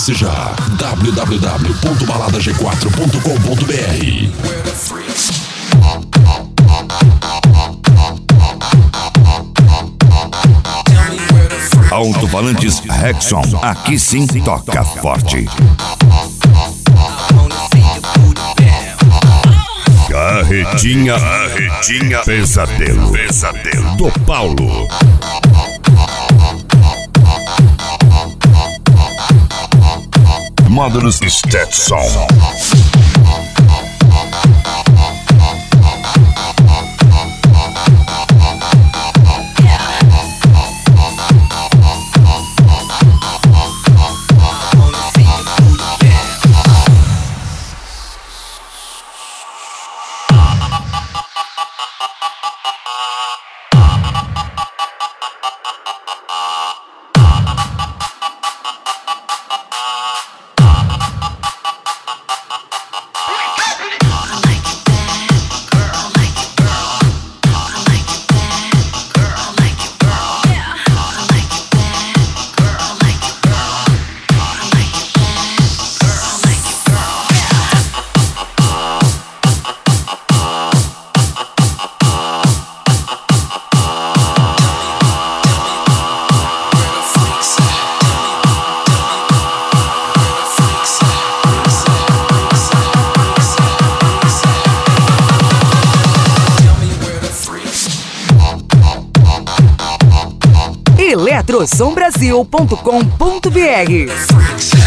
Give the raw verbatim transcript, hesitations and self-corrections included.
Acesse já w w w ponto balada g quatro ponto com ponto b r. Alto-falantes Rexon, aqui sim toca forte. Carretinha, carretinha, pesadelo, pesadelo do Paulo. Módulos Stetson. eletrosom brasil ponto com ponto b r.